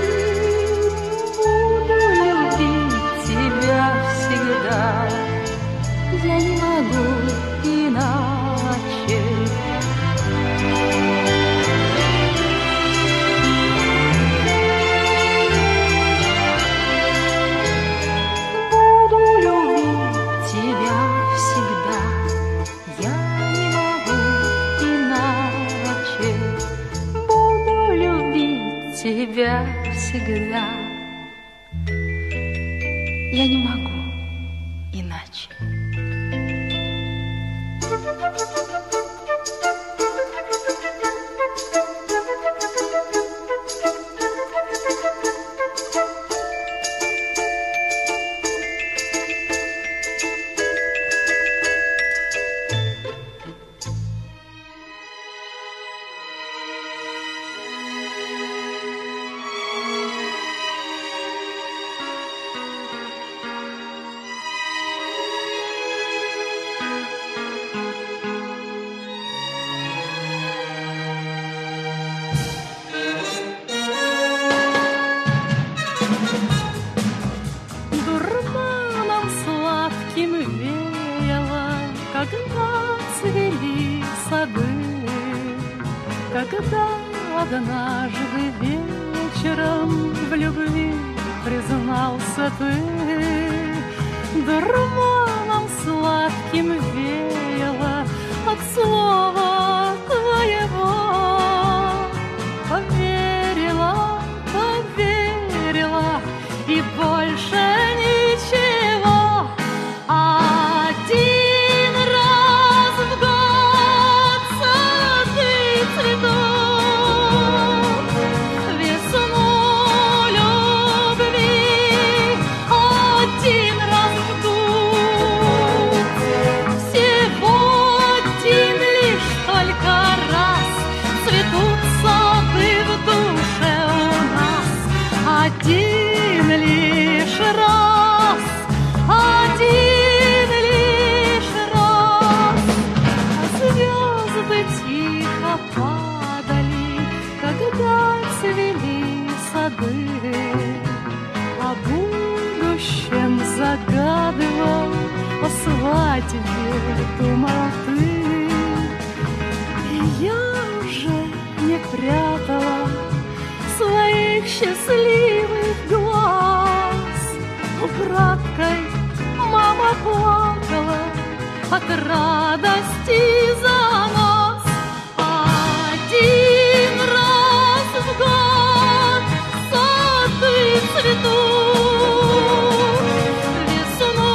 Буду любить тебя всегда, я не могу иначе. Тебя всегда, я не могу иначе. Однажды вечером в любви признался ты, дурманом сладким веяло от слова твоего. Поверила, поверила и больше ничего. Один раз в год сады цветут, весну любви один раз ждут. Всего один лишь только раз цветут сады в душе у нас. Один лишь раз, один лишь раз. Звезды тихо падали, когда цвели сады. О будущем загадывал, о свадьбе думал ты. И я уже не прятала своих счастливых глаз. Украдкой мама плакала от радости за нас. Один раз в год сады цветут, весну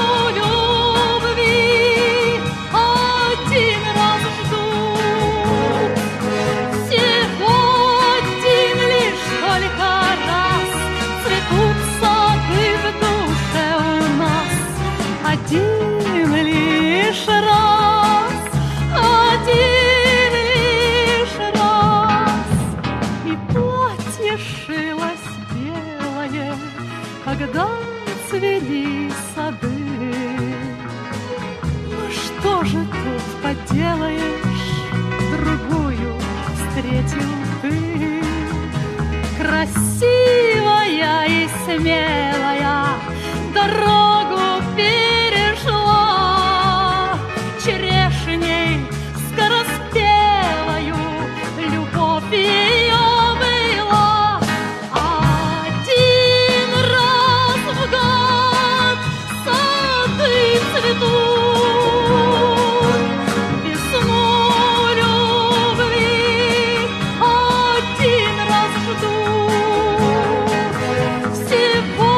любви один раз ждут. Всего один лишь только раз цветут сады в душе у нас. Один лишь раз, один лишь раз. И платье шилось белое, когда цвели сады. Ну что же тут поделаешь, другую встретил ты. Красивая и смелая дорогу перешла, черешней скороспелою любовь ее была. Один раз в год сады цветут, весну любви один раз ждут. Всего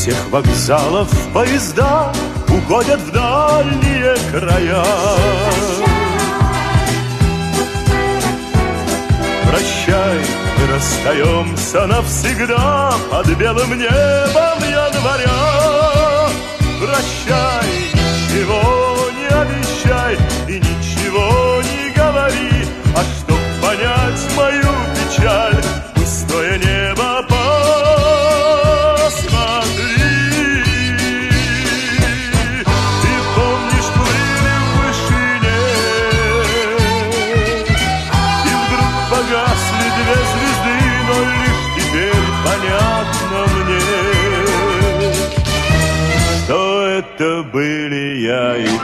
всех вокзалов поезда уходят в дальние края. Прощай, мы расстаемся навсегда под белым небом января. Прощай, ничего не обещай и ничего не говори, а чтоб понять мою печаль, пустое небо посмотри. Ты помнишь, плыли в вышине, и вдруг погасли две звезды, но лишь теперь понятно мне, что это были я и ты.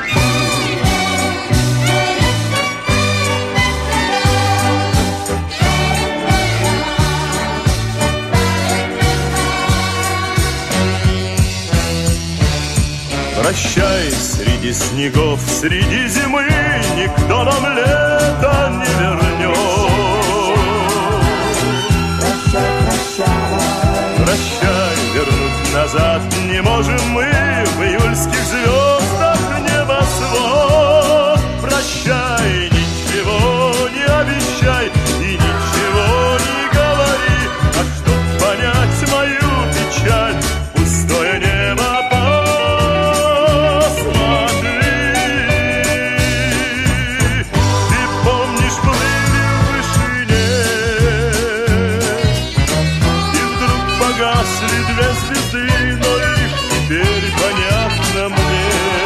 Прощай, среди снегов, среди зимы никто нам лето не вернет. Прощай, прощай. Прощай, вернуть назад не можем мы в июльских звездах небосвод. Прощай, ничего не обещай и ничего не говори, а чтоб понять мою печаль, пустое небо посмотри. Ты помнишь, плыли в вышине, и вдруг погасли две звезды, но лишь теперь понятно мне,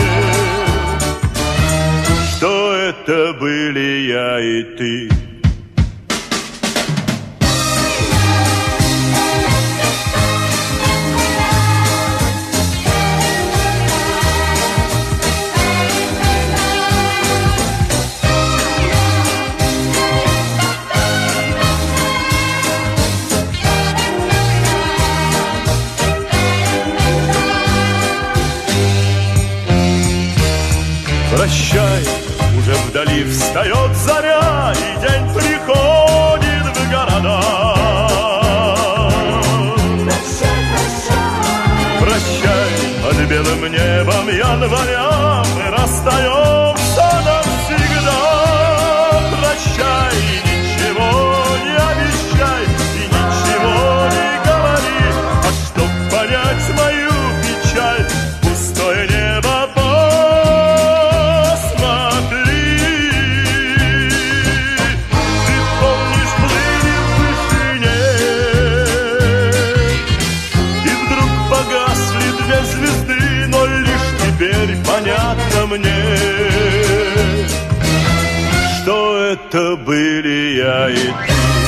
что это были я и ты. Прощай, уже вдали встает заря, и день приходит в города. Прощай, прощай. Прощай, под белым небом января мы расстаемся навсегда. Прощай, ничего не обещай и ничего не говори, а чтоб понять мою печаль, пустое небо посмотри. Ты помнишь, плыли в вышине, и вдруг погасли две звезды, но лишь теперь понятно мне, что это были я и ты.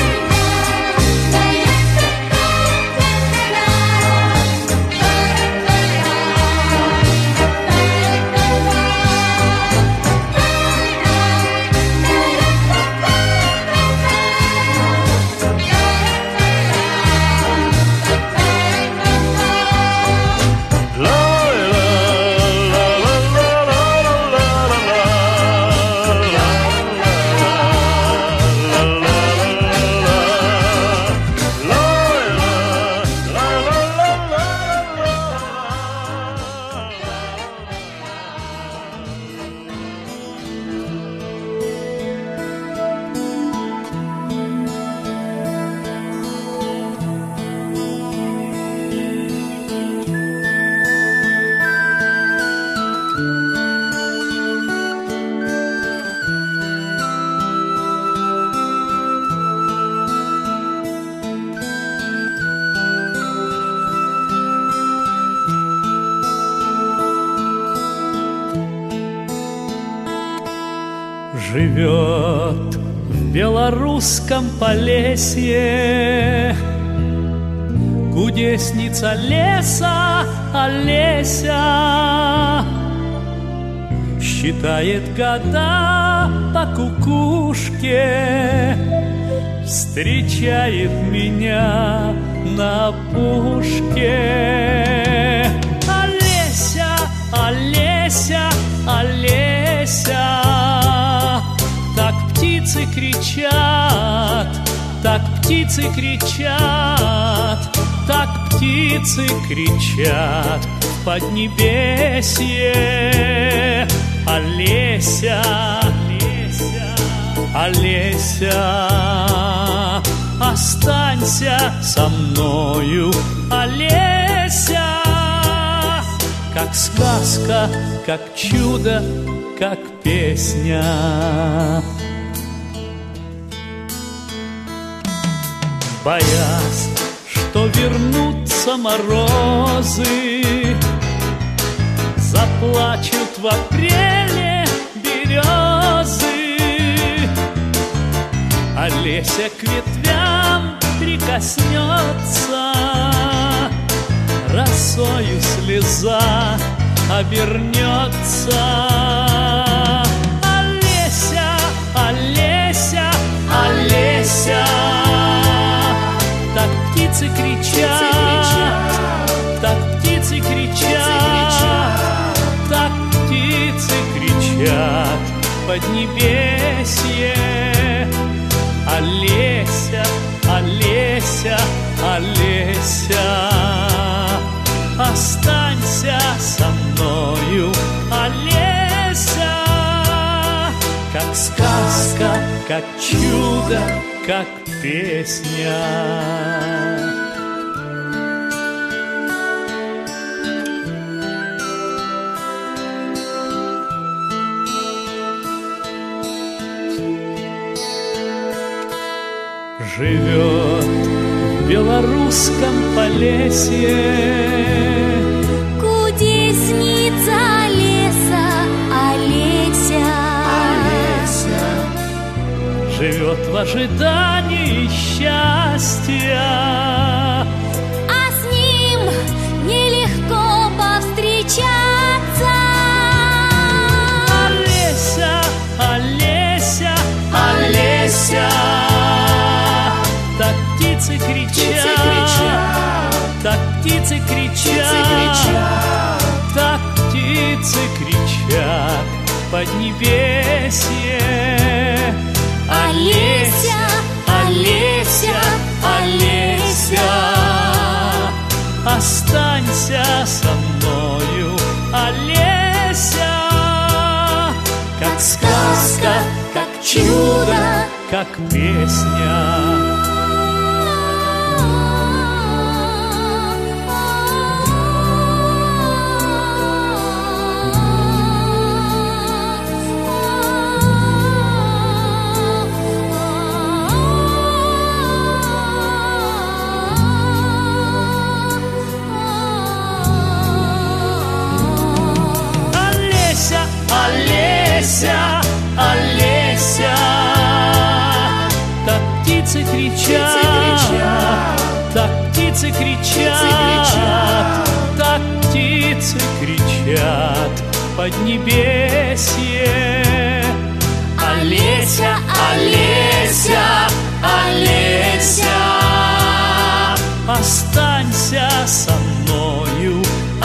Живет в белорусском Полесье кудесница леса Олеся. Считает года по кукушке, встречает меня на опушке. Олеся, Олеся, Олеся, так птицы кричат, так птицы кричат, так птицы кричат в поднебесье. Олеся, Олеся, останься со мною, Олеся. Как сказка, как чудо, как песня. Боясь, что вернутся морозы, заплачут в апреле березы. Олеся к ветвям прикоснется, росою слеза обернется. Олеся, Олеся, Олеся, так птицы кричат, так птицы кричат, так птицы кричат в поднебесье. Олеся, Олеся, Олеся, останься со мною, Олеся. Как сказка, как чудо, как песня. Живет в белорусском Полесье кудесница леса Олеся. Живет в ожидании счастья, а с ним нелегко повстречаться. Олеся, Олеся, Олеся, так птицы кричат, так птицы кричат, так птицы кричат в поднебесье. Олеся, Олеся, Олеся, останься со мною, Олеся. Как сказка, как чудо, как песня. Олеся, Олеся, так птицы кричат, так птицы кричат, так птицы кричат в поднебесье. Олеся, Олеся, Олеся, останься со мною,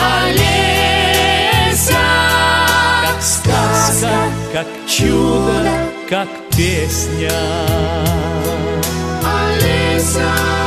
Олеся. Как сказка, как чудо, как песня. Олеся.